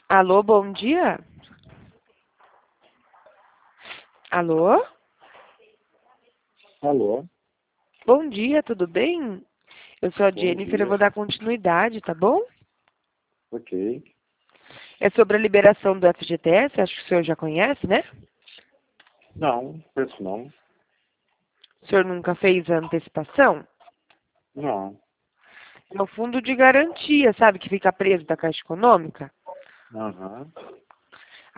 Alô, bom dia? Alô? Alô, Bom dia, tudo bem? Eu sou a bom Jennifer, eu dia. vou dar continuidade, tá bom? Ok. É sobre a liberação do FGTS, acho que o senhor já conhece, né? Não, penso não. O senhor nunca fez a antecipação? Não. É o fundo de garantia, sabe, que fica preso da Caixa Econômica? Aham.